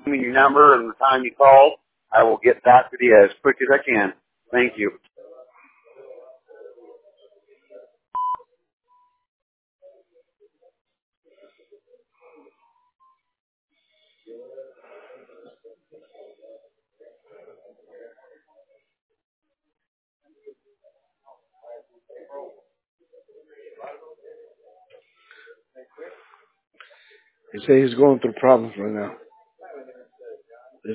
me your number and the time you called. I will get back to you as quick as I can. Thank you. He said he's going through problems right now.